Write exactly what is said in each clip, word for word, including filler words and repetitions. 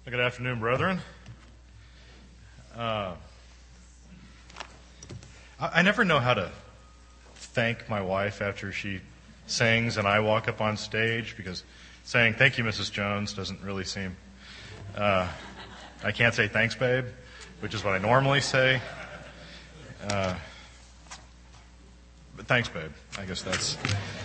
Good afternoon, brethren. Uh, I, I never know how to thank my wife after she sings and I walk up on stage, because saying "Thank you, Missus Jones" doesn't really seem... Uh, I can't say "Thanks, babe," which is what I normally say. Uh, but thanks, babe. I guess that's...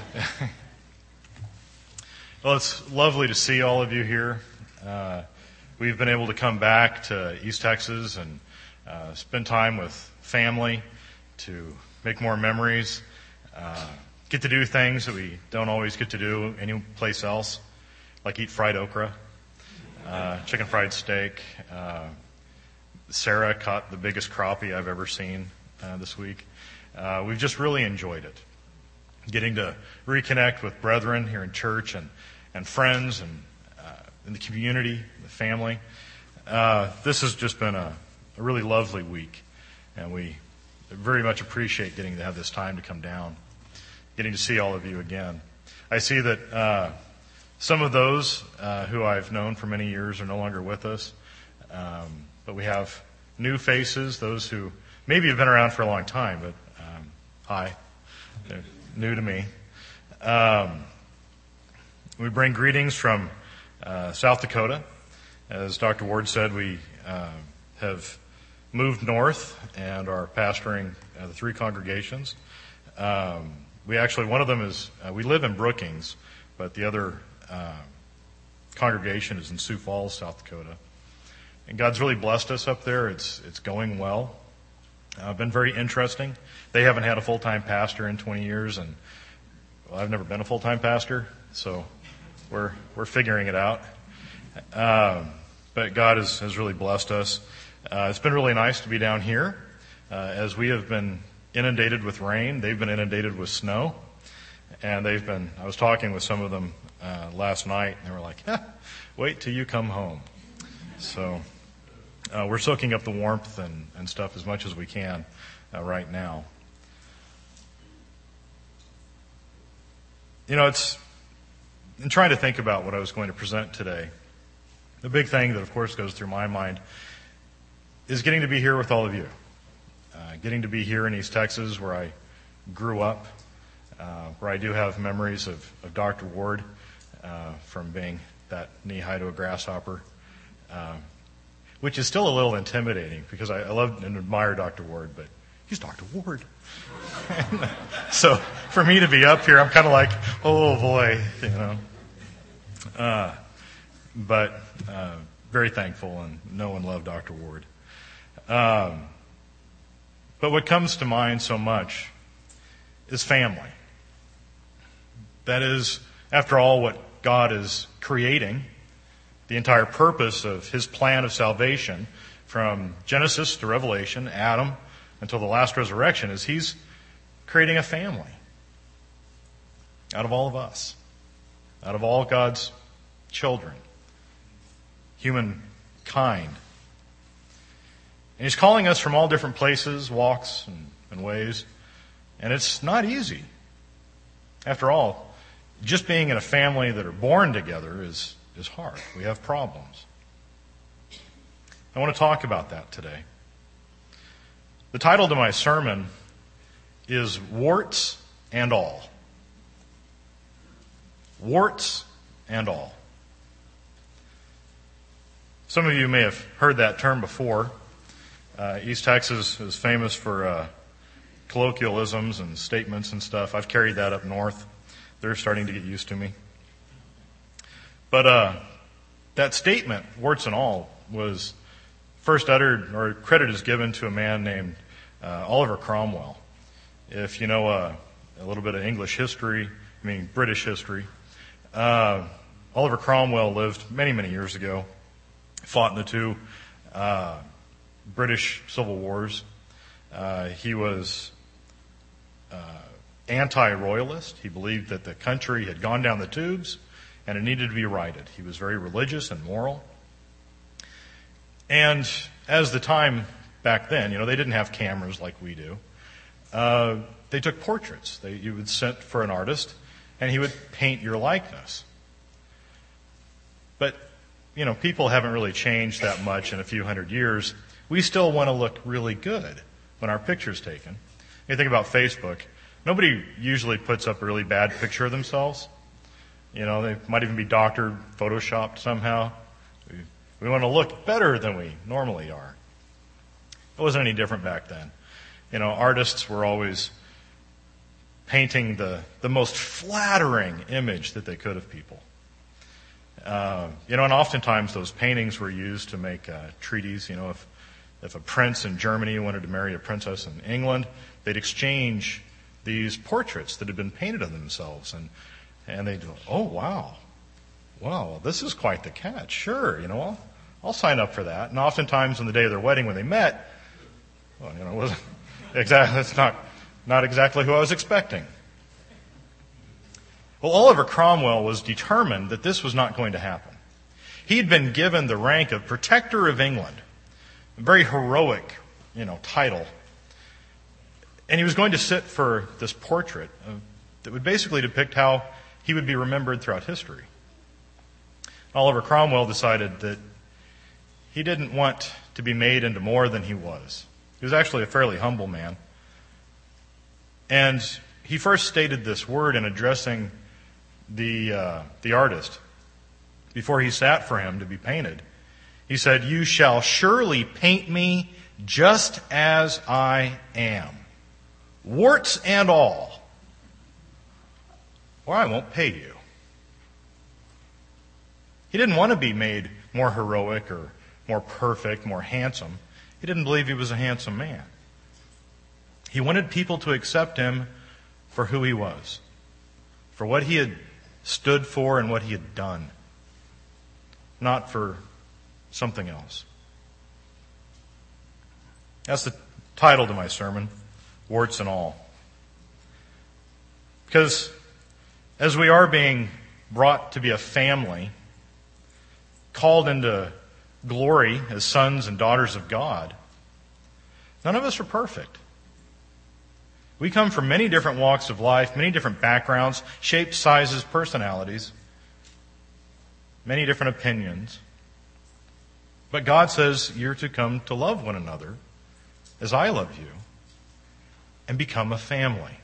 Well, it's lovely to see all of you here. Uh, we've been able to come back to East Texas and uh, spend time with family, to make more memories, uh, get to do things that we don't always get to do anyplace else, like eat fried okra, uh, chicken fried steak. Uh, Sarah caught the biggest crappie I've ever seen uh, this week. Uh, we've just really enjoyed it, getting to reconnect with brethren here in church and, and friends and uh, in the community, the family. Uh, this has just been a, a really lovely week, and we very much appreciate getting to have this time to come down, getting to see all of you again. I see that uh, some of those uh, who I've known for many years are no longer with us, um, but we have new faces, those who maybe have been around for a long time, but um, hi, they're new to me. Um, we bring greetings from uh, South Dakota. As Doctor Ward said, we uh, have moved north and are pastoring uh, the three congregations. Um, we actually, one of them is, uh, we live in Brookings, but the other uh, congregation is in Sioux Falls, South Dakota. And God's really blessed us up there. It's it's going well. Uh, been very interesting. They haven't had a full-time pastor in twenty years, and well, I've never been a full-time pastor, so we're we're figuring it out. Um, but God has, has really blessed us. Uh, it's been really nice to be down here. Uh, as we have been inundated with rain, they've been inundated with snow. And they've been, I was talking with some of them uh, last night, and they were like, eh, wait till you come home. So uh, we're soaking up the warmth and, and stuff as much as we can uh, right now. You know, it's, in trying to think about what I was going to present today, the big thing that, of course, goes through my mind is getting to be here with all of you. Uh, getting to be here in East Texas, where I grew up, uh, where I do have memories of, of Doctor Ward uh, from being that knee-high to a grasshopper, uh, which is still a little intimidating, because I, I love and admire Doctor Ward, but he's Doctor Ward. So for me to be up here, I'm kind of like, oh boy, you know. Uh, but uh, very thankful and know and love Doctor Ward. Um, but what comes to mind so much is family. That is, after all, what God is creating. The entire purpose of His plan of salvation, from Genesis to Revelation, Adam, until the last resurrection, is He's creating a family out of all of us, out of all God's children, humankind. And He's calling us from all different places, walks, and, and ways. And it's not easy. After all, just being in a family that are born together is, is hard. We have problems. I want to talk about that today. The title to my sermon is Warts and All. Warts and All. Some of you may have heard that term before. Uh, East Texas is famous for uh, colloquialisms and statements and stuff. I've carried that up north. They're starting to get used to me. But uh, that statement, warts and all, was first uttered, or credit is given to a man named uh, Oliver Cromwell. If you know uh, a little bit of English history, I mean British history, uh, Oliver Cromwell lived many, many years ago, fought in the two uh, British civil wars. Uh, he was uh, anti-royalist. He believed that the country had gone down the tubes and it needed to be righted. He was very religious and moral. And as the time back then, you know, they didn't have cameras like we do. Uh, they took portraits. They, you would send for an artist, and he would paint your likeness. But you know, people haven't really changed that much in a few hundred years, we still want to look really good when our picture's taken. You think about Facebook. Nobody usually puts up a really bad picture of themselves. You know, they might even be doctored, photoshopped somehow. We, we want to look better than we normally are. It wasn't any different back then. You know, artists were always painting the, the most flattering image that they could of people. Uh, you know, and oftentimes those paintings were used to make uh, treaties. You know, if if a prince in Germany wanted to marry a princess in England, they'd exchange these portraits that had been painted of themselves, and and they'd go, oh wow, wow, this is quite the catch. Sure, you know, I'll, I'll sign up for that. And oftentimes on the day of their wedding, when they met, well, you know, it wasn't exactly that's not not exactly who I was expecting. Well, Oliver Cromwell was determined that this was not going to happen. He had been given the rank of Protector of England, a very heroic, you know, title. And he was going to sit for this portrait of, that would basically depict how he would be remembered throughout history. Oliver Cromwell decided that he didn't want to be made into more than he was. He was actually a fairly humble man. And he first stated this word in addressing the uh, the artist before he sat for him to be painted. He said, "You shall surely paint me just as I am, warts and all, or I won't pay you." He didn't want to be made more heroic or more perfect, more handsome. He didn't believe he was a handsome man. He wanted people to accept him for who he was, for what he had stood for and what he had done, not for something else. That's the title to my sermon, Warts and All. Because as we are being brought to be a family, called into glory as sons and daughters of God, none of us are perfect. We come from many different walks of life, many different backgrounds, shapes, sizes, personalities, many different opinions. But God says you're to come to love one another as I love you and become a family.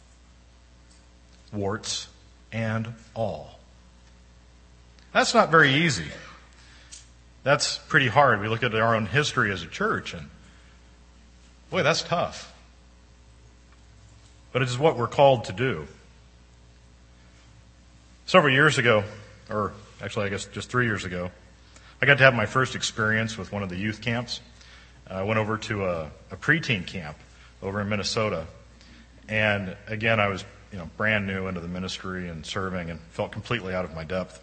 Warts and all. That's not very easy. That's pretty hard. We look at our own history as a church and, boy, that's tough. But it is what we're called to do. Several years ago, or actually I guess just three years ago, I got to have my first experience with one of the youth camps. I went over to a, a preteen camp over in Minnesota. And again, I was you know brand new into the ministry and serving and felt completely out of my depth.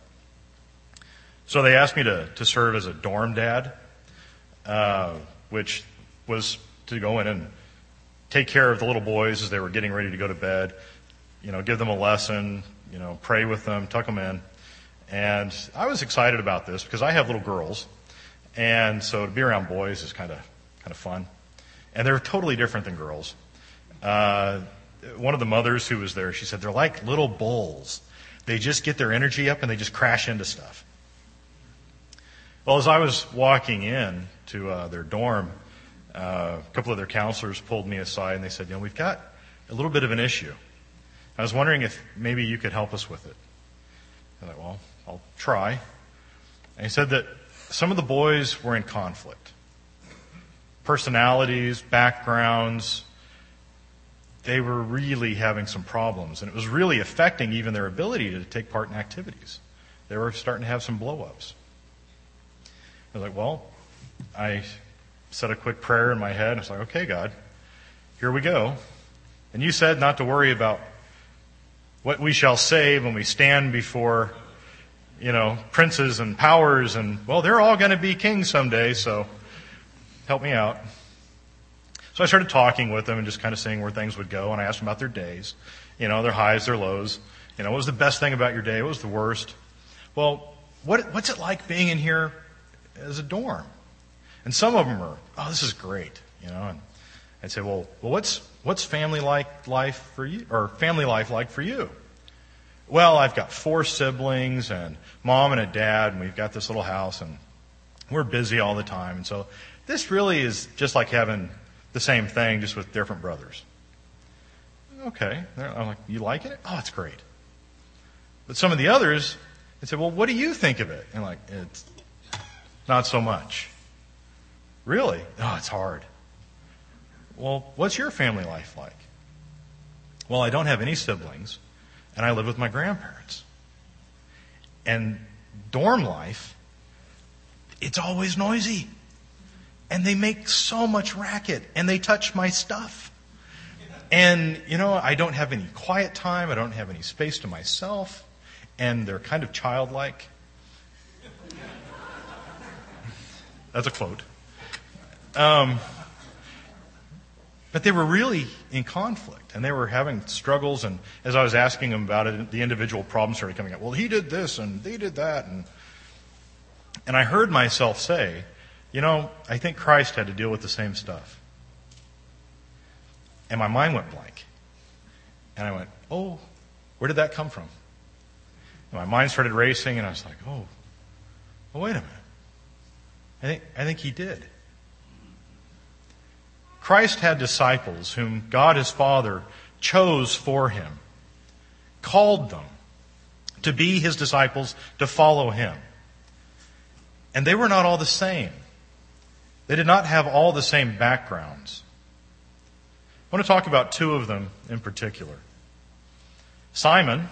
So they asked me to, to serve as a dorm dad, uh, which was to go in and take care of the little boys as they were getting ready to go to bed, you know, give them a lesson, you know, pray with them, tuck them in. And I was excited about this because I have little girls. And so to be around boys is kind of kind of fun. And they're totally different than girls. Uh, one of the mothers who was there, she said, they're like little bulls. They just get their energy up and they just crash into stuff. Well, as I was walking in to uh, their dorm, uh, a couple of their counselors pulled me aside and they said, you know, we've got a little bit of an issue. I was wondering if maybe you could help us with it. I thought, well, I'll try. And he said that some of the boys were in conflict. Personalities, backgrounds, they were really having some problems. And it was really affecting even their ability to take part in activities. They were starting to have some blow-ups. I was like, well, I said a quick prayer in my head. And I was like, okay, God, here we go. And you said not to worry about what we shall say when we stand before, you know, princes and powers. And, well, they're all going to be kings someday, so help me out. So I started talking with them and just kind of seeing where things would go. And I asked them about their days, you know, their highs, their lows. You know, what was the best thing about your day? What was the worst? Well, what what's it like being in here as a dorm? And some of them are, oh, this is great, you know. And I'd say, well, well, what's what's family like life for you, or family life like for you? well, I've got four siblings and mom and a dad, and we've got this little house, and we're busy all the time. And so this really is just like having the same thing, just with different brothers. Okay. I'm like, you like it? Oh, it's great. But some of the others, they said, well, what do you think of it? And I'm like, it's not so much. Really? Oh, it's hard. Well, what's your family life like? Well, I don't have any siblings, and I live with my grandparents. And dorm life, it's always noisy. And they make so much racket, and they touch my stuff. And, you know, I don't have any quiet time. I don't have any space to myself. And they're kind of childlike. That's a quote. Um, but they were really in conflict, and they were having struggles. And as I was asking them about it, the individual problems started coming up. Well, he did this, and they did that. And, and I heard myself say, you know, I think Christ had to deal with the same stuff. And my mind went blank. And I went, oh, where did that come from? And my mind started racing, and I was like, oh, well, wait a minute. I think, I think he did. Christ had disciples whom God his Father chose for him, called them to be his disciples, to follow him. And they were not all the same. They did not have all the same backgrounds. I want to talk about two of them in particular. Simon.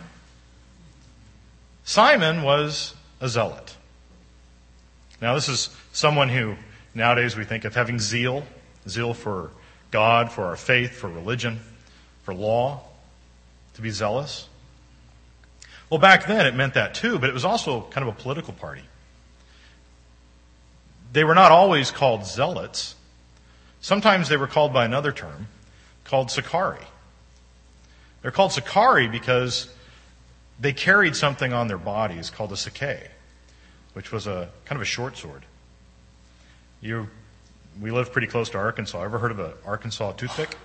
Simon was a zealot. Now, this is someone who nowadays we think of having zeal, zeal for God, for our faith, for religion, for law, to be zealous. Well, back then it meant that too, but it was also kind of a political party. They were not always called zealots. Sometimes they were called by another term, called Sicarii. They're called Sicarii because they carried something on their bodies called a sakeh, which was a kind of a short sword. You, we live pretty close to Arkansas. Ever heard of an Arkansas toothpick?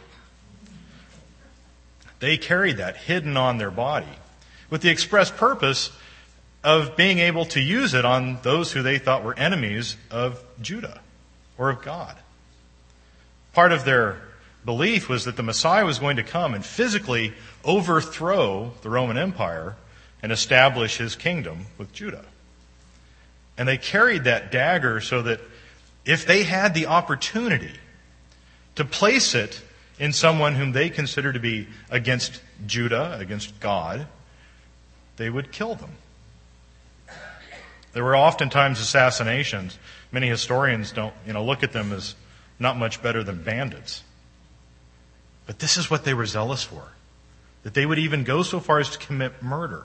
They carried that hidden on their body with the express purpose of being able to use it on those who they thought were enemies of Judah or of God. Part of their belief was that the Messiah was going to come and physically overthrow the Roman Empire and establish his kingdom with Judah. And they carried that dagger so that if they had the opportunity to place it in someone whom they considered to be against Judah, against God, they would kill them. There were oftentimes assassinations. Many historians don't, you know, look at them as not much better than bandits. But this is what they were zealous for, that they would even go so far as to commit murder.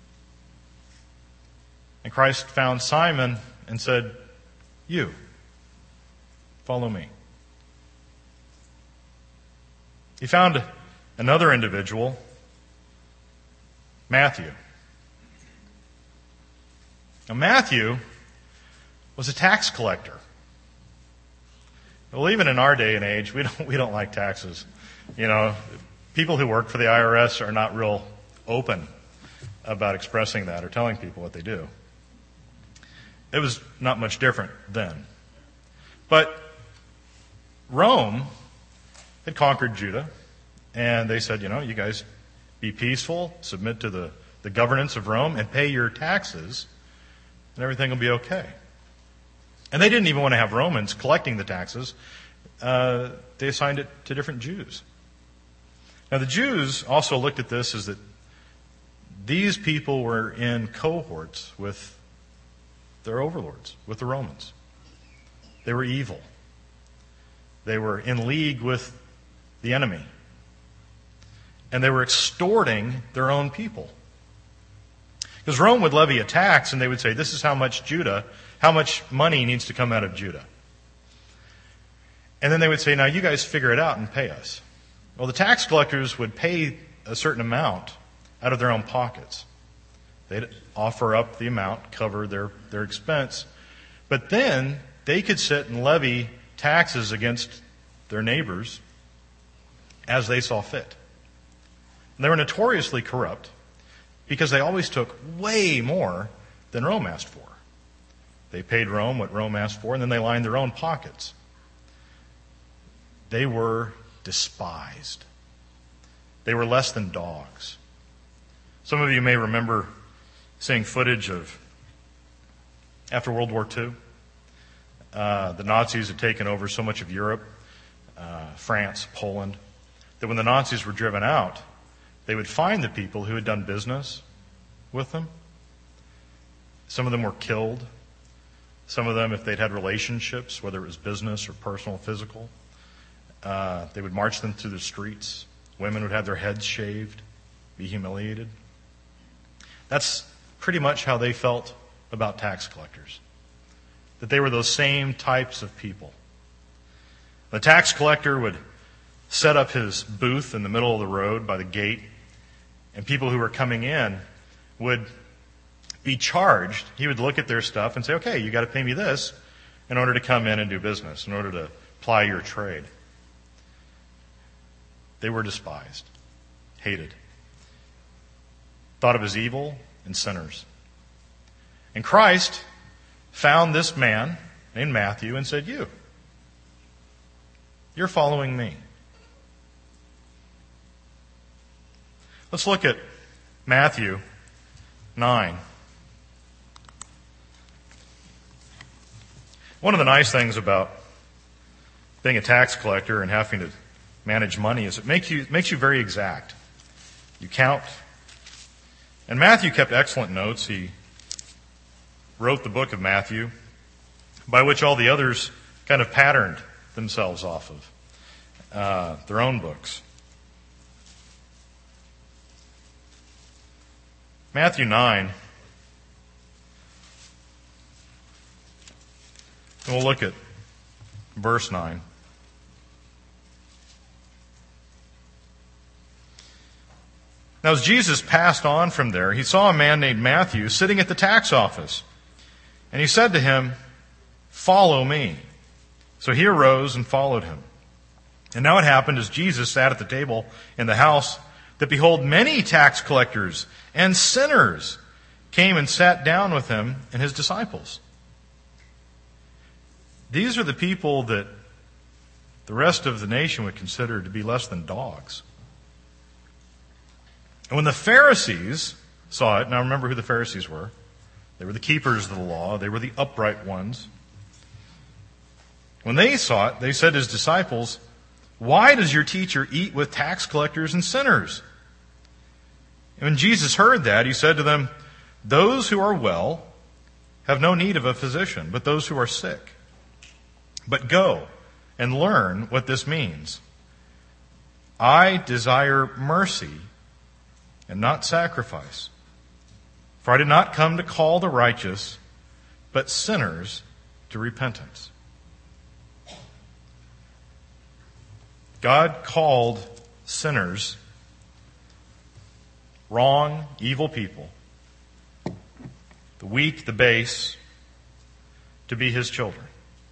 And Christ found Simon and said, you, follow me. He found another individual, Matthew. Now, Matthew was a tax collector. Well, even in our day and age, we don't we don't like taxes. You know, people who work for the I R S are not real open about expressing that or telling people what they do. It was not much different then. But Rome had conquered Judah, and they said, you know, you guys be peaceful, submit to the, the governance of Rome, and pay your taxes, and everything will be okay. And they didn't even want to have Romans collecting the taxes. Uh, they assigned it to different Jews. Now, the Jews also looked at this as that these people were in cohorts with their overlords, with the Romans. They were evil. They were in league with the enemy. And they were extorting their own people. Because Rome would levy a tax, and they would say, this is how much Judah, how much money needs to come out of Judah. And then they would say, now you guys figure it out and pay us. Well, the tax collectors would pay a certain amount out of their own pockets. They'd offer up the amount, cover their, their expense. But then they could sit and levy taxes against their neighbors as they saw fit. And they were notoriously corrupt. because they always took way more than Rome asked for. They paid Rome what Rome asked for, and then they lined their own pockets. They were despised. They were less than dogs. Some of you may remember seeing footage of after World War Two. Uh, the Nazis had taken over so much of Europe, uh, France, Poland, that when the Nazis were driven out, they would find the people who had done business with them. Some of them were killed. Some of them, if they'd had relationships, whether it was business or personal, physical, uh, they would march them through the streets. Women would have their heads shaved, be humiliated. That's pretty much how they felt about tax collectors. That they were those same types of people. The tax collector would set up his booth in the middle of the road by the gate, and people who were coming in would be charged. He would look at their stuff and say, okay, you got to pay me this in order to come in and do business, in order to ply your trade. They were despised, hated, thought of as evil and sinners. And Christ found this man named Matthew and said, you, you're following me. Let's look at Matthew nine. One of the nice things about being a tax collector and having to manage money is it makes you, makes you very exact. You count. And Matthew kept excellent notes. He wrote the book of Matthew, by which all the others kind of patterned themselves off of uh, their own books. Matthew nine, and we'll look at verse nine. Now, as Jesus passed on from there, he saw a man named Matthew sitting at the tax office. And he said to him, follow me. So he arose and followed him. And now it happened as Jesus sat at the table in the house that, behold, many tax collectors and sinners came and sat down with him and his disciples. These are the people that the rest of the nation would consider to be less than dogs. And when the Pharisees saw it, now remember who the Pharisees were. They were the keepers of the law. They were the upright ones. When they saw it, they said to his disciples, why does your teacher eat with tax collectors and sinners? And when Jesus heard that, he said to them, those who are well have no need of a physician, but those who are sick. But go and learn what this means. I desire mercy and not sacrifice. For I did not come to call the righteous, but sinners to repentance. God called sinners, wrong, evil people, the weak, the base, to be his children.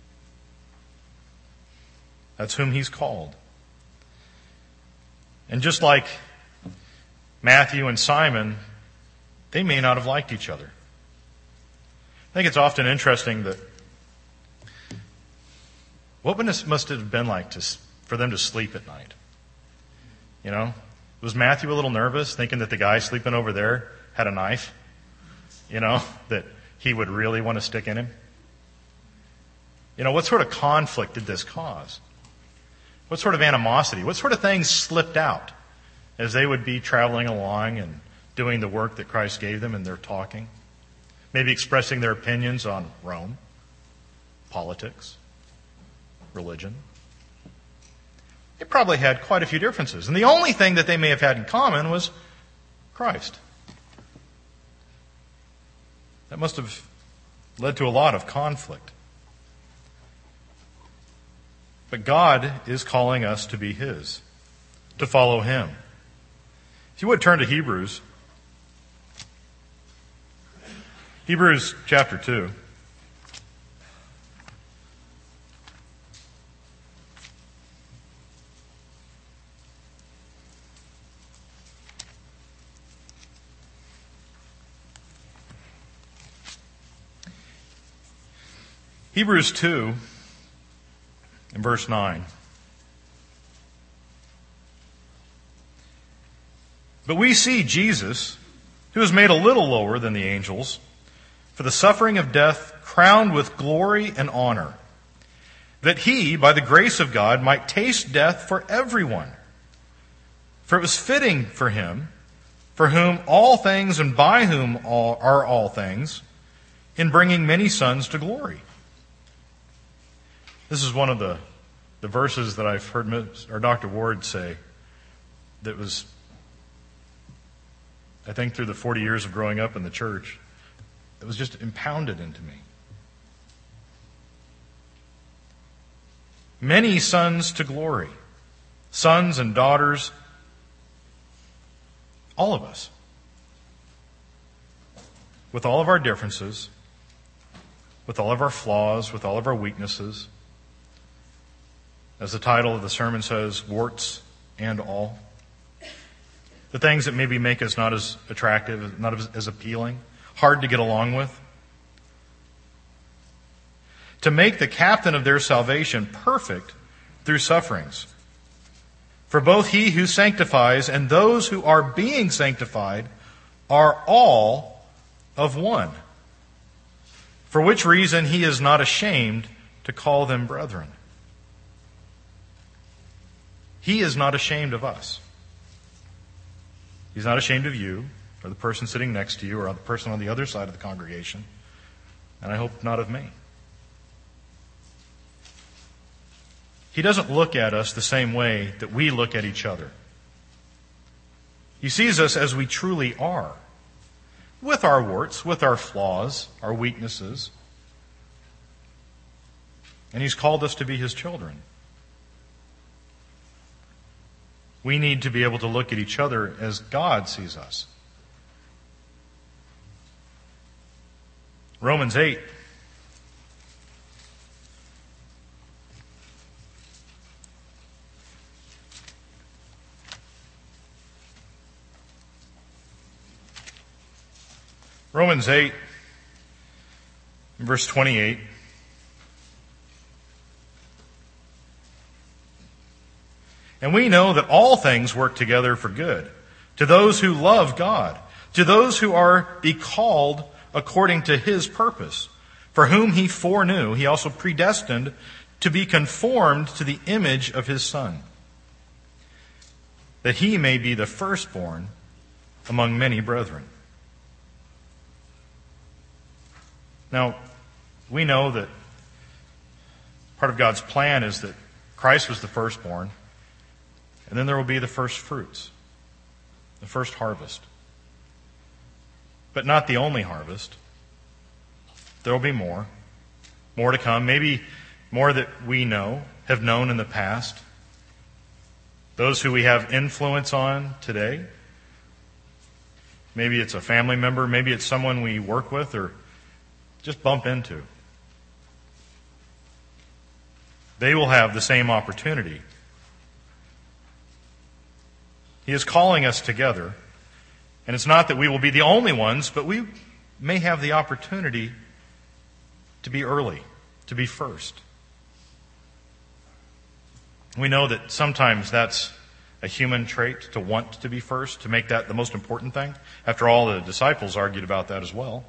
That's whom he's called. And just like Matthew and Simon, they may not have liked each other. I think it's often interesting that what must it have been like to, for them to sleep at night? You know, was Matthew a little nervous, thinking that the guy sleeping over there had a knife? You know, that he would really want to stick in him? You know, what sort of conflict did this cause? What sort of animosity? What sort of things slipped out as they would be traveling along and doing the work that Christ gave them, and they're talking? Maybe expressing their opinions on Rome, politics, religion. They probably had quite a few differences. And the only thing that they may have had in common was Christ. That must have led to a lot of conflict. But God is calling us to be his, to follow him. If you would turn to Hebrews, Hebrews chapter two. Hebrews two, in verse nine. But we see Jesus, who was made a little lower than the angels, for the suffering of death, crowned with glory and honor, that he, by the grace of God, might taste death for everyone. For it was fitting for him, for whom all things and by whom all are all things, in bringing many sons to glory. This is one of the, the verses that I've heard or Doctor Ward say that was, I think, through the forty years of growing up in the church, it was just impounded into me. Many sons to glory. Sons and daughters. All of us. With all of our differences. With all of our flaws. With all of our weaknesses. As the title of the sermon says, warts and all. The things that maybe make us not as attractive, not as, as appealing, hard to get along with. To make the captain of their salvation perfect through sufferings. For both he who sanctifies and those who are being sanctified are all of one. For which reason he is not ashamed to call them brethren. He is not ashamed of us. He's not ashamed of you, or the person sitting next to you, or the person on the other side of the congregation. And I hope not of me. He doesn't look at us the same way that we look at each other. He sees us as we truly are, with our warts, with our flaws, our weaknesses. And He's called us to be His children. We need to be able to look at each other as God sees us. Romans eight. Romans eight, verse twenty-eight. And we know that all things work together for good, to those who love God, to those who are be called according to His purpose, for whom He foreknew, He also predestined to be conformed to the image of His Son, that He may be the firstborn among many brethren. Now, we know that part of God's plan is that Christ was the firstborn, and then there will be the first fruits, the first harvest. But not the only harvest. There will be more, more to come, maybe more that we know, have known in the past. Those who we have influence on today. Maybe it's a family member, maybe it's someone we work with or just bump into. They will have the same opportunity. He is calling us together, and it's not that we will be the only ones, but we may have the opportunity to be early, to be first. We know that sometimes that's a human trait, to want to be first, to make that the most important thing. After all, the disciples argued about that as well.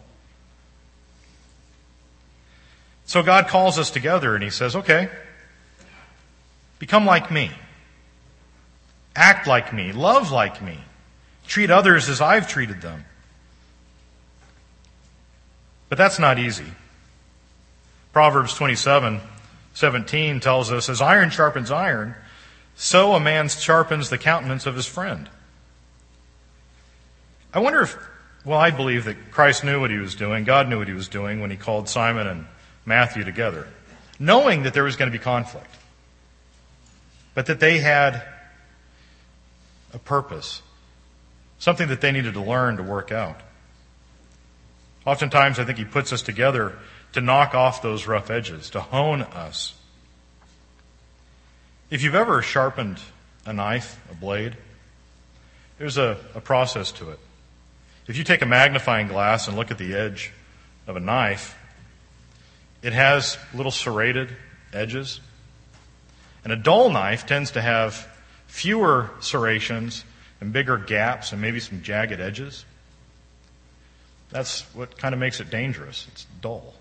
So God calls us together and He says, okay, become like me. Act like me. Love like me. Treat others as I've treated them. But that's not easy. Proverbs twenty-seven seventeen tells us, as iron sharpens iron, so a man sharpens the countenance of his friend. I wonder if, well, I believe that Christ knew what He was doing, God knew what He was doing when He called Simon and Matthew together, knowing that there was going to be conflict, but that they had a purpose, something that they needed to learn to work out. Oftentimes, I think He puts us together to knock off those rough edges, to hone us. If you've ever sharpened a knife, a blade, there's a, a process to it. If you take a magnifying glass and look at the edge of a knife, it has little serrated edges. And a dull knife tends to have fewer serrations and bigger gaps and maybe some jagged edges. That's what kind of makes it dangerous. It's dull.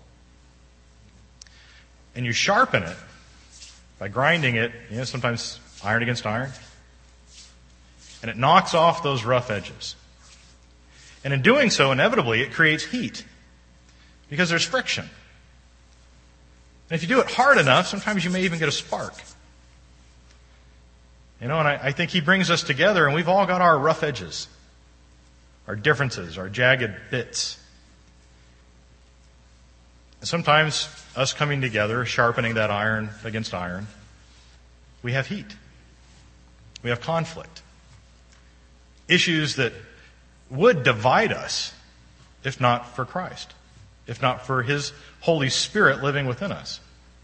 And you sharpen it by grinding it, you know, sometimes iron against iron. And it knocks off those rough edges. And in doing so, inevitably, it creates heat because there's friction. And if you do it hard enough, sometimes you may even get a spark. You know, and I, I think he brings us together, and we've all got our rough edges, our differences, our jagged bits. And sometimes us coming together, sharpening that iron against iron, we have heat. We have conflict. Issues that would divide us if not for Christ, if not for His Holy Spirit living within us.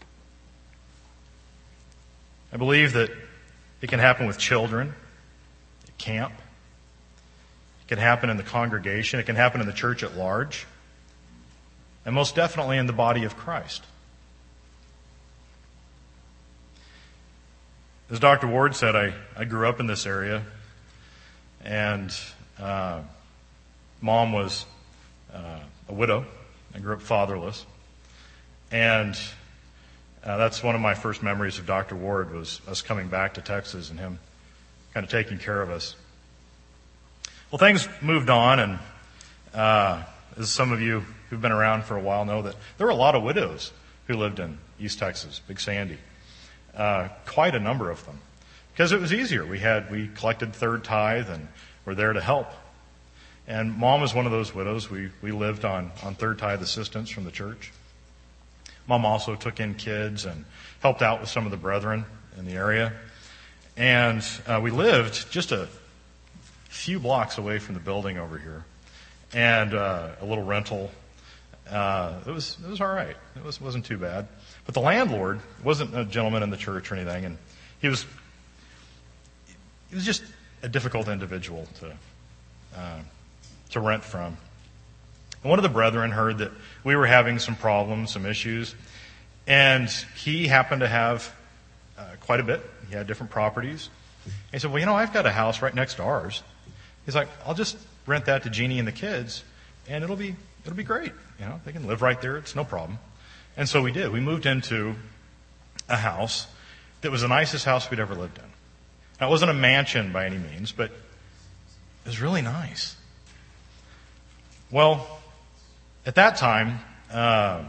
I believe that it can happen with children at camp. It can happen in the congregation. It can happen in the church at large. And most definitely in the body of Christ. As Doctor Ward said, I, I grew up in this area, and uh, Mom was uh, a widow. I grew up fatherless. And uh, that's one of my first memories of Doctor Ward, was us coming back to Texas and him kind of taking care of us. Well, things moved on, and uh, as some of you who've been around for a while know, that there were a lot of widows who lived in East Texas, Big Sandy. Uh, quite a number of them. Because it was easier. We had, we collected third tithe and were there to help. And Mom was one of those widows. We, we lived on, on third tithe assistance from the church. Mom also took in kids and helped out with some of the brethren in the area. And uh, we lived just a few blocks away from the building over here. And uh, a little rental. Uh, it was it was all right. It was, wasn't too bad. But the landlord wasn't a gentleman in the church or anything, and he was he was just a difficult individual to uh, to rent from. And one of the brethren heard that we were having some problems, some issues, and he happened to have uh, quite a bit. He had different properties. And he said, well, you know, I've got a house right next to ours. He's like, I'll just rent that to Jeannie and the kids, and it'll be it'll be great. You know, they can live right there. It's no problem. And so we did. We moved into a house that was the nicest house we'd ever lived in. Now, it wasn't a mansion by any means, but it was really nice. Well, at that time, uh,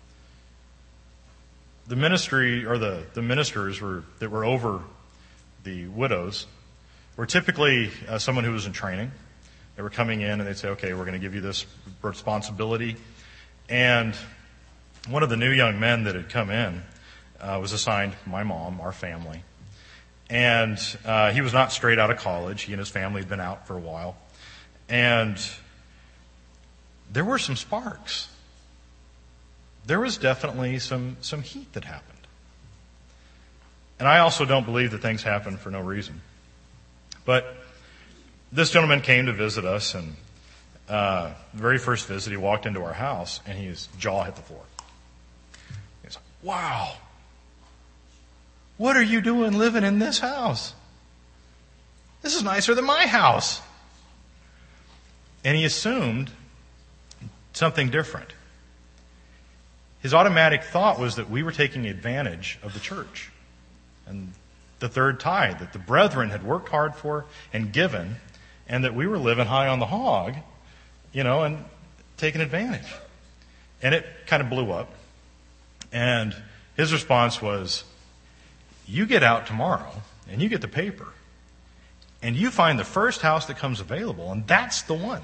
the ministry or the, the ministers were that were over the widows were typically uh, someone who was in training. They were coming in and they'd say, okay, we're going to give you this responsibility. And one of the new young men that had come in uh, was assigned my mom, our family. And uh, he was not straight out of college. He and his family had been out for a while. And there were some sparks. There was definitely some, some heat that happened. And I also don't believe that things happen for no reason. But this gentleman came to visit us, and uh, the very first visit, he walked into our house, and his jaw hit the floor. He's like, wow, what are you doing living in this house? This is nicer than my house. And he assumed something different. His automatic thought was that we were taking advantage of the church and the third tithe that the brethren had worked hard for and given, and that we were living high on the hog, you know, and taking advantage. And it kind of blew up. And his response was, you get out tomorrow and you get the paper and you find the first house that comes available, and that's the one.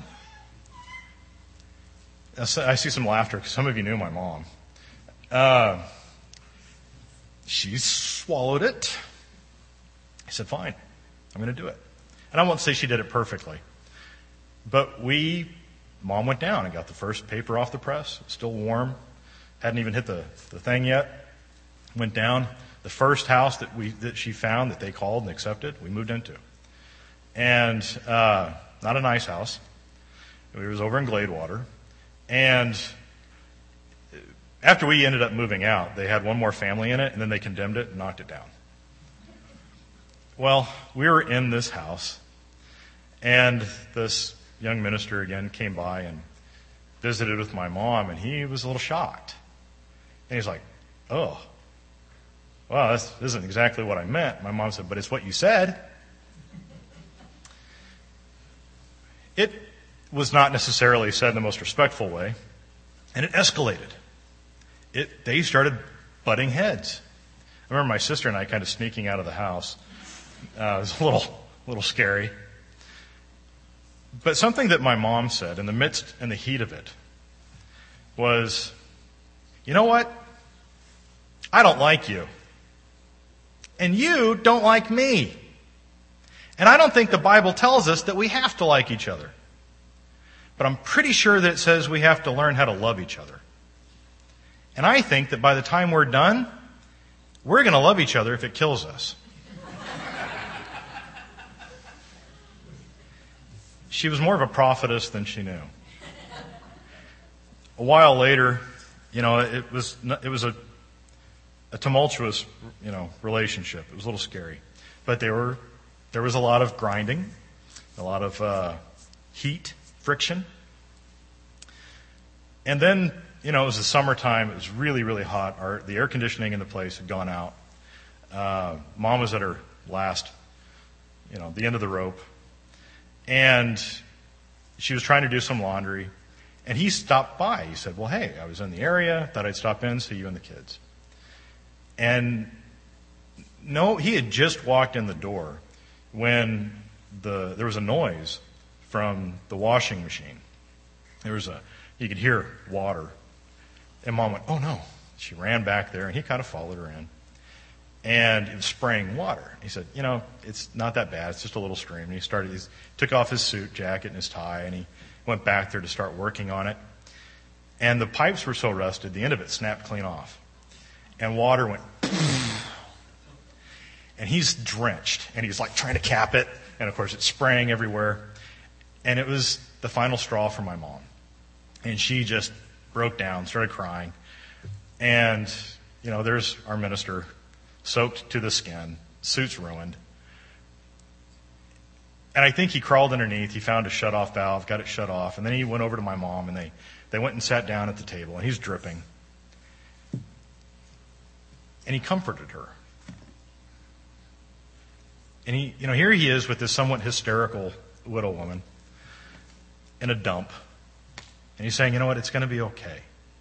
I see some laughter because some of you knew my mom. Uh, she swallowed it. I said, fine, I'm going to do it. And I won't say she did it perfectly. But we, Mom went down and got the first paper off the press. Still warm. Hadn't even hit the, the thing yet. Went down. The first house that we that she found that they called and accepted, we moved into. And uh, not a nice house. It was over in Gladewater. And After we ended up moving out, they had one more family in it, and then they condemned it and knocked it down. Well, we were in this house, and this young minister again came by and visited with my mom, and he was a little shocked. And he's like, oh, well, this isn't exactly what I meant. My mom said, but it's what you said. It was not necessarily said in the most respectful way, and it escalated. It, they started butting heads. I remember my sister and I kind of sneaking out of the house. Uh, it was a little, little scary. But something that my mom said in the midst and the heat of it was, you know what? I don't like you. And you don't like me. And I don't think the Bible tells us that we have to like each other. But I'm pretty sure that it says we have to learn how to love each other. And I think that by the time we're done, we're going to love each other if it kills us. She was more of a prophetess than she knew. A while later, you know, it was it was a a tumultuous, you know, relationship. It was a little scary, but there were there was a lot of grinding, a lot of uh, heat, friction, and then, you know, it was the summertime. It was really, really hot. Our, the air conditioning in the place had gone out. Uh, Mom was at her last, you know, the end of the rope. And she was trying to do some laundry. And he stopped by. He said, well, hey, I was in the area. Thought I'd stop in, see you and the kids. And no, he had just walked in the door when the there was a noise from the washing machine. There was a, you could hear water. And Mom went, oh, no. She ran back there, and he kind of followed her in. And it was spraying water. He said, you know, it's not that bad. It's just a little stream. And he started, he took off his suit jacket and his tie, and he went back there to start working on it. And the pipes were so rusted, the end of it snapped clean off. And water went, and he's drenched. And he's like trying to cap it. And, of course, it's spraying everywhere. And it was the final straw for my mom. And she just broke down, started crying. And, you know, there's our minister, soaked to the skin, suit's ruined. And I think he crawled underneath. He found a shut-off valve, got it shut off. And then he went over to my mom, and they, they went and sat down at the table, and he's dripping. And he comforted her. And he, you know, here he is with this somewhat hysterical widow woman in a dump. And he's saying, you know what, it's going to be okay.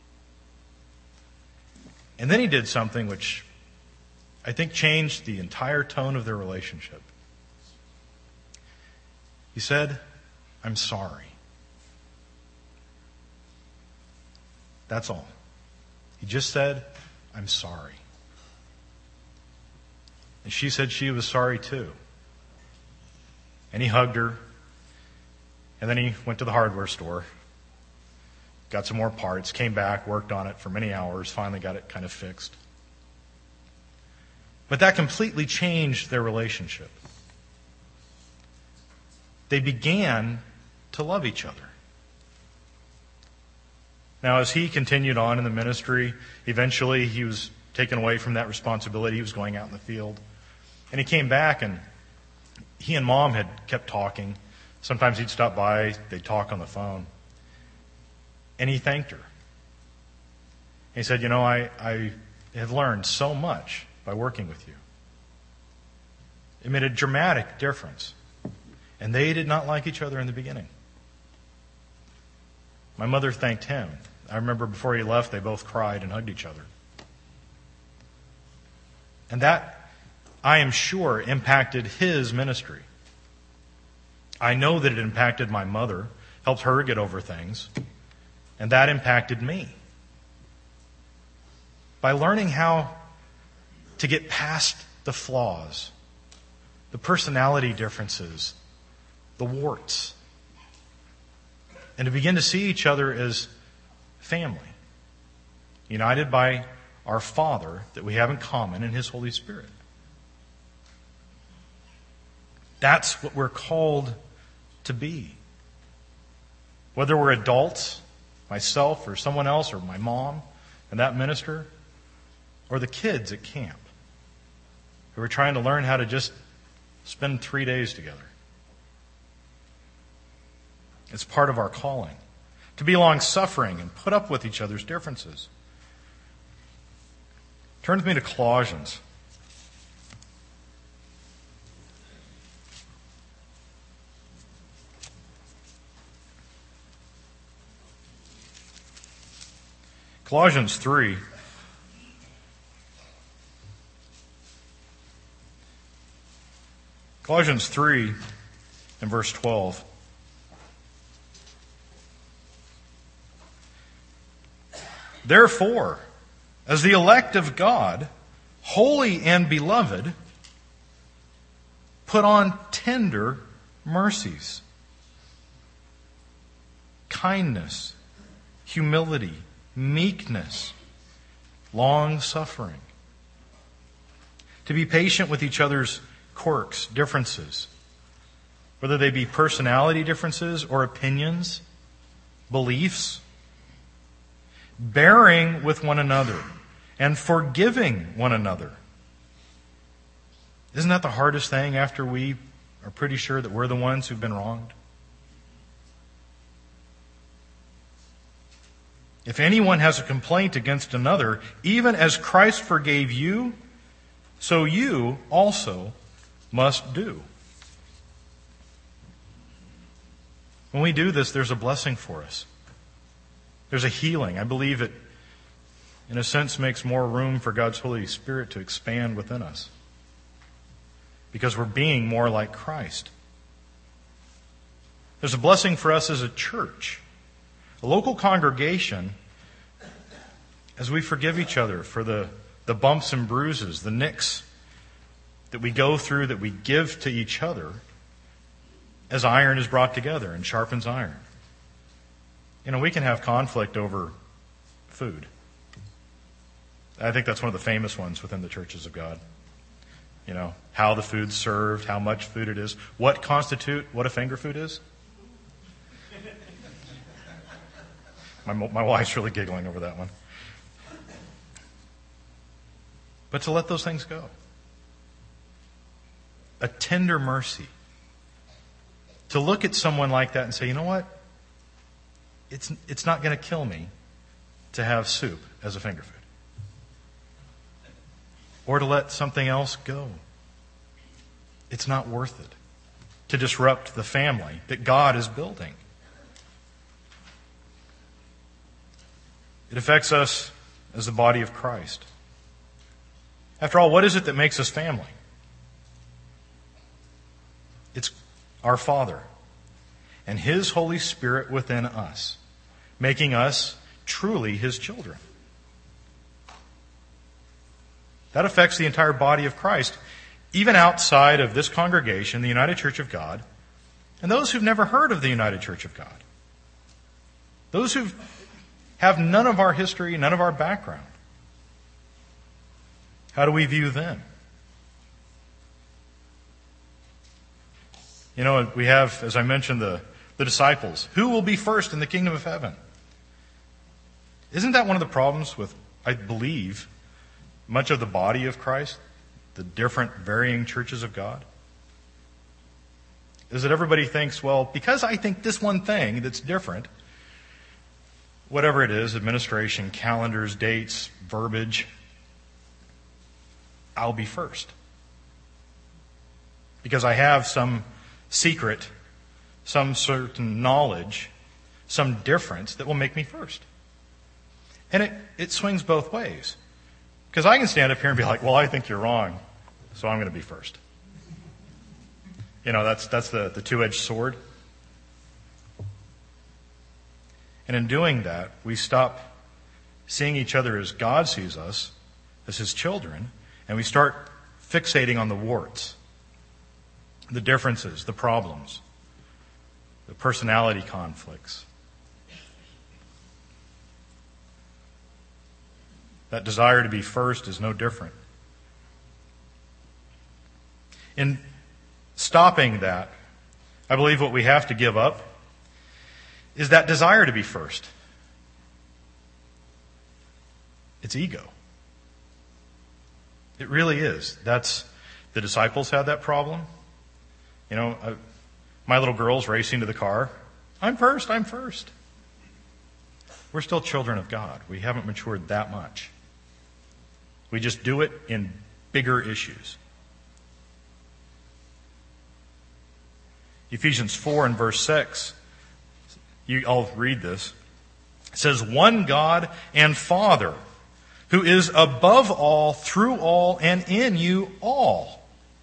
And then he did something which I think changed the entire tone of their relationship. He said, I'm sorry. That's all. He just said, I'm sorry. And she said she was sorry too. And he hugged her. And then he went to the hardware store, got some more parts, came back, worked on it for many hours, finally got it kind of fixed. But that completely changed their relationship. They began to love each other. Now, as he continued on in the ministry, eventually he was taken away from that responsibility. He was going out in the field. And he came back, and he and Mom had kept talking. Sometimes he'd stop by, they'd talk on the phone. And he thanked her. He said, you know, I, I have learned so much by working with you. It made a dramatic difference. And they did not like each other in the beginning. My mother thanked him. I remember before he left, they both cried and hugged each other. And that, I am sure, impacted his ministry. I know that it impacted my mother, helped her get over things, and that impacted me. By learning how to get past the flaws, the personality differences, the warts, and to begin to see each other as family, united by our Father that we have in common in His Holy Spirit. That's what we're called to be. Whether we're adults, myself or someone else or my mom, and that minister, or the kids at camp who are trying to learn how to just spend three days together. It's part of our calling to be long-suffering and put up with each other's differences. Turn with me to Colossians. Colossians three. Colossians three and verse twelve. Therefore, as the elect of God, holy and beloved, put on tender mercies, kindness, humility, meekness, long-suffering. To be patient with each other's quirks, differences, whether they be personality differences or opinions, beliefs, bearing with one another and forgiving one another. Isn't that the hardest thing after we are pretty sure that we're the ones who've been wronged? If anyone has a complaint against another, even as Christ forgave you, so you also must do. When we do this, there's a blessing for us. There's a healing. I believe it, in a sense, makes more room for God's Holy Spirit to expand within us, because we're being more like Christ. There's a blessing for us as a church, a local congregation, as we forgive each other for the, the bumps and bruises, the nicks that we go through, that we give to each other, as iron is brought together and sharpens iron. You know, we can have conflict over food. I think that's one of the famous ones within the churches of God. You know, how the food's served, how much food it is, what constitute what a finger food is. My, my wife's really giggling over that one. But to let those things go. A tender mercy. To look at someone like that and say, you know what? It's, it's not going to kill me to have soup as a finger food. Or to let something else go. It's not worth it to disrupt the family that God is building. It affects us as the body of Christ. After all, what is it that makes us family? It's our Father and His Holy Spirit within us, making us truly His children. That affects the entire body of Christ, even outside of this congregation, the United Church of God, and those who've never heard of the United Church of God. Those who have none of our history, none of our background. How do we view them? You know, we have, as I mentioned, the, the disciples. Who will be first in the kingdom of heaven? Isn't that one of the problems with, I believe, much of the body of Christ, the different varying churches of God? Is that everybody thinks, well, because I think this one thing that's different, whatever it is, administration, calendars, dates, verbiage, I'll be first. Because I have some secret, some certain knowledge, some difference that will make me first. And it, it swings both ways. Because I can stand up here and be like, well, I think you're wrong, so I'm going to be first. You know, that's that's the, the two-edged sword. And in doing that, we stop seeing each other as God sees us, as His children, and we start fixating on the warts, the differences, the problems, the personality conflicts. That desire to be first is no different. In stopping that, I believe what we have to give up is that desire to be first. It's ego. It really is. That's the disciples had that problem. You know, I, my little girl's racing to the car. I'm first, I'm first. We're still children of God. We haven't matured that much. We just do it in bigger issues. Ephesians four and verse six, you, I'll read this. It says, one God and Father, who is above all, through all, and in you all.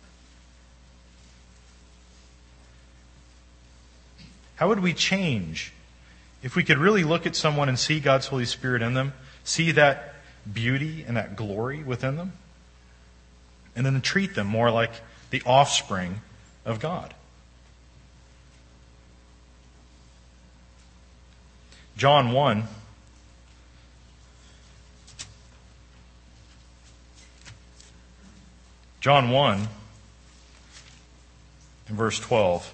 How would we change if we could really look at someone and see God's Holy Spirit in them, see that beauty and that glory within them, and then treat them more like the offspring of God? John one. John one and verse twelve.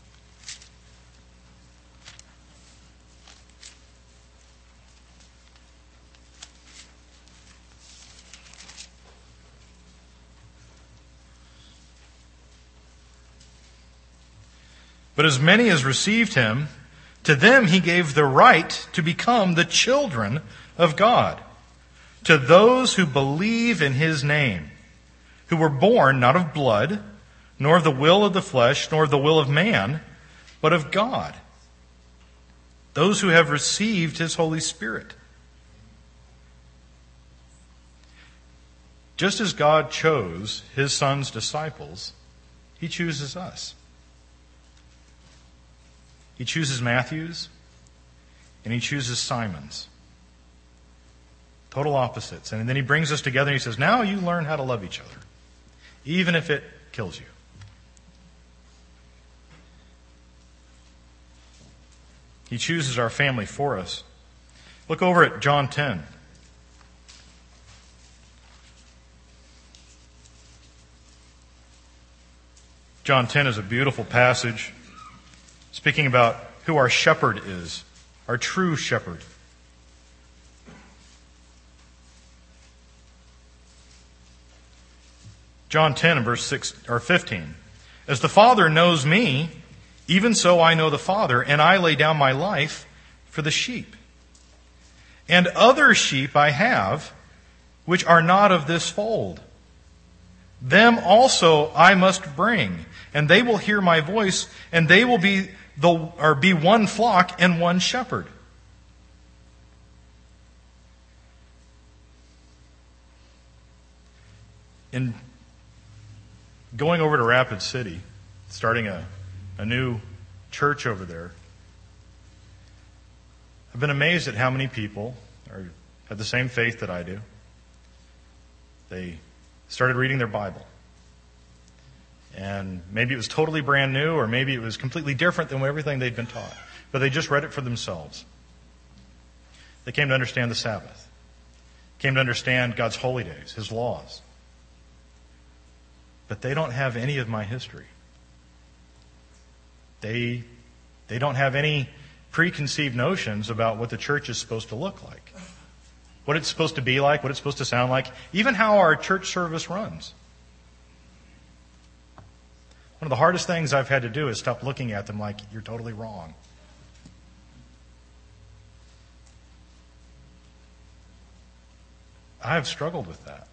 But as many as received him, to them he gave the right to become the children of God, to those who believe in his name, who were born not of blood, nor of the will of the flesh, nor of the will of man, but of God. Those who have received his Holy Spirit. Just as God chose his Son's disciples, he chooses us. He chooses Matthew's, and he chooses Simon's. Total opposites. And then he brings us together and he says, now you learn how to love each other, even if it kills you. He chooses our family for us. Look over at John ten. John ten is a beautiful passage, speaking about who our shepherd is, our true shepherd. John ten and verse six or fifteen. As the Father knows me, even so I know the Father, and I lay down my life for the sheep. And other sheep I have, which are not of this fold. Them also I must bring, and they will hear my voice, and they will be the or be one flock and one shepherd. In going over to Rapid City, starting a, a new church over there, I've been amazed at how many people are, have the same faith that I do. They started reading their Bible. And maybe it was totally brand new, or maybe it was completely different than everything they'd been taught. But they just read it for themselves. They came to understand the Sabbath. Came to understand God's holy days, his laws. But they don't have any of my history. They, they don't have any preconceived notions about what the church is supposed to look like. What it's supposed to be like, what it's supposed to sound like, even how our church service runs. One of the hardest things I've had to do is stop looking at them like, you're totally wrong. I have struggled with that.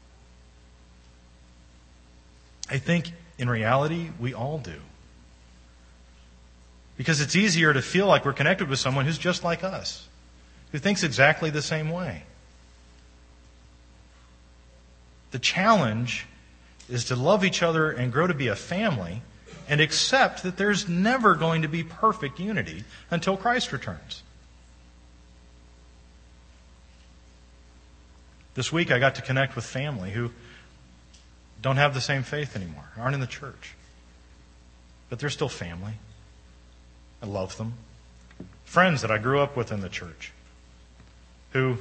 I think in reality, we all do. Because it's easier to feel like we're connected with someone who's just like us, who thinks exactly the same way. The challenge is to love each other and grow to be a family and accept that there's never going to be perfect unity until Christ returns. This week I got to connect with family who don't have the same faith anymore, aren't in the church. But they're still family. I love them. Friends that I grew up with in the church who,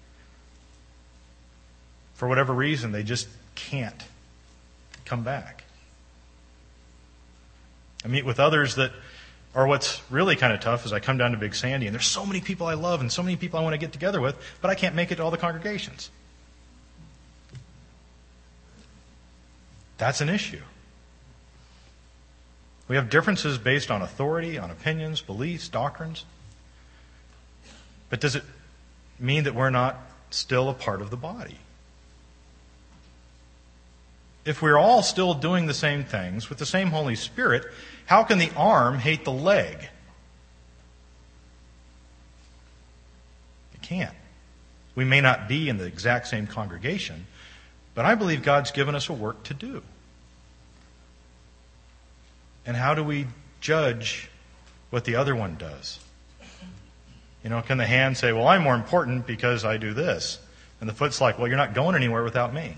for whatever reason, they just can't come back. I meet with others that Or what's really kind of tough is I come down to Big Sandy and there's so many people I love and so many people I want to get together with, but I can't make it to all the congregations. That's an issue. We have differences based on authority, on opinions, beliefs, doctrines. But does it mean that we're not still a part of the body? If we're all still doing the same things with the same Holy Spirit, how can the arm hate the leg? It can't. We may not be in the exact same congregation, but I believe God's given us a work to do. And how do we judge what the other one does? You know, can the hand say, well, I'm more important because I do this? And the foot's like, well, you're not going anywhere without me.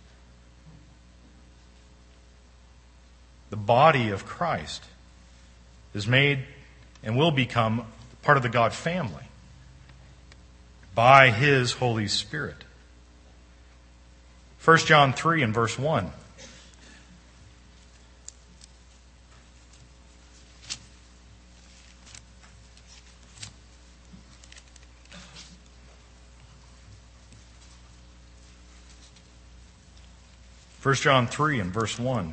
The body of Christ is made and will become part of the God family by His Holy Spirit. First John three and verse one. First John three and verse one.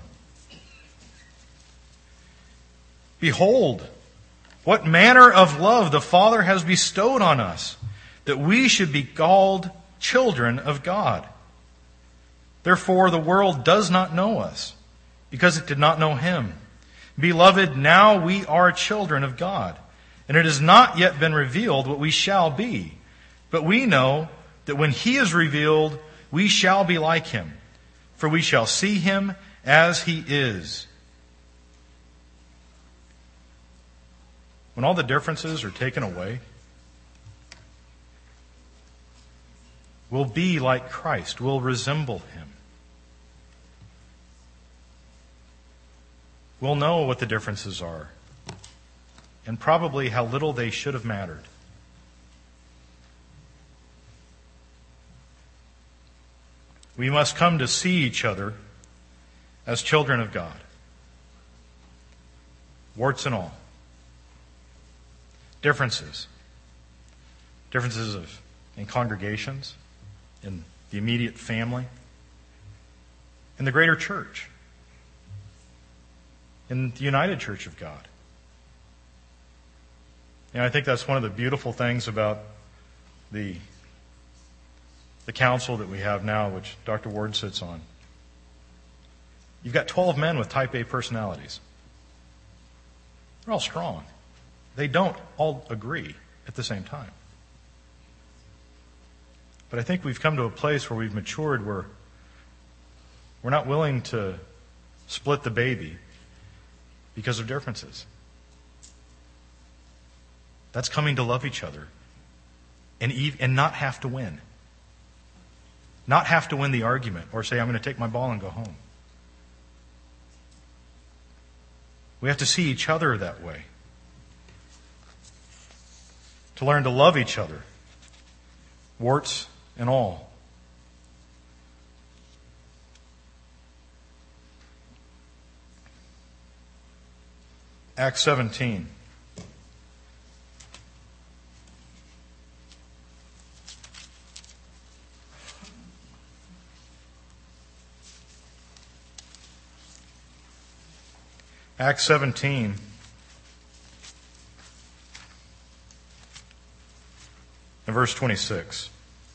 Behold, what manner of love the Father has bestowed on us, that we should be called children of God. Therefore the world does not know us, because it did not know Him. Beloved, now we are children of God, and it has not yet been revealed what we shall be. But we know that when He is revealed, we shall be like Him, for we shall see Him as He is. When all the differences are taken away, we'll be like Christ. We'll resemble Him. We'll know what the differences are, and probably how little they should have mattered. We must come to see each other as children of God, warts and all. Differences. Differences of, in congregations, in the immediate family, in the greater church, in the United Church of God. And I think that's one of the beautiful things about the, the council that we have now, which Doctor Ward sits on. You've got twelve men with type A personalities. They're all strong. They don't all agree at the same time. But I think we've come to a place where we've matured where we're not willing to split the baby because of differences. That's coming to love each other and ev- and not have to win. Not have to win the argument or say, I'm going to take my ball and go home. We have to see each other that way. To learn to love each other, warts and all. Acts seventeen. Acts seventeen. And verse twenty-six.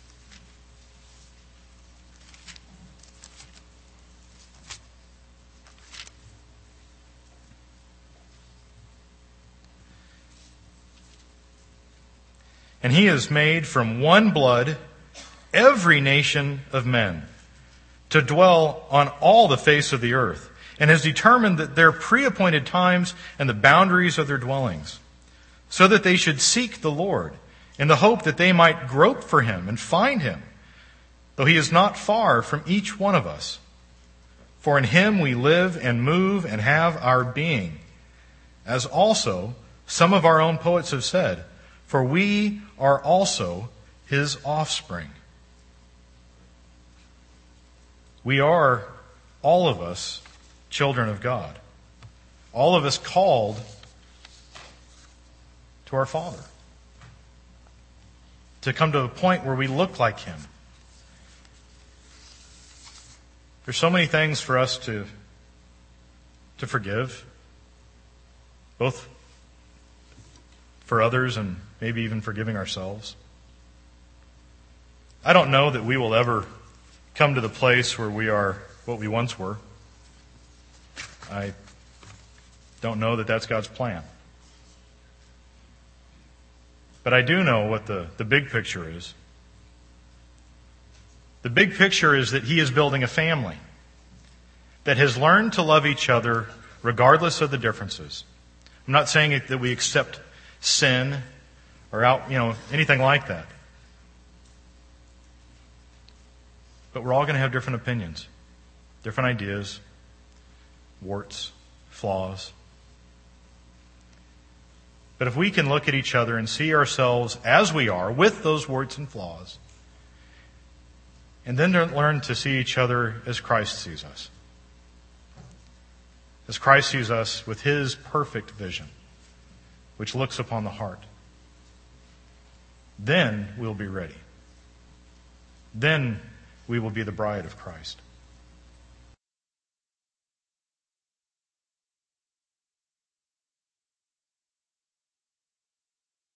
And He has made from one blood every nation of men to dwell on all the face of the earth, and has determined that their pre-appointed times and the boundaries of their dwellings, so that they should seek the Lord, in the hope that they might grope for Him and find Him, though He is not far from each one of us. For in Him we live and move and have our being, as also some of our own poets have said, for we are also His offspring. We are, all of us, children of God. All of us called to our Father. To come to a point where we look like Him. There's so many things for us to, to forgive, both for others and maybe even forgiving ourselves. I don't know that we will ever come to the place where we are what we once were. I don't know that that's God's plan. But I do know what the, the big picture is. The big picture is that He is building a family that has learned to love each other regardless of the differences. I'm not saying that we accept sin or out, you know, anything like that. But we're all going to have different opinions, different ideas, warts, flaws. But if we can look at each other and see ourselves as we are, with those warts and flaws, and then learn to see each other as Christ sees us, as Christ sees us with His perfect vision, which looks upon the heart, then we'll be ready. Then we will be the bride of Christ.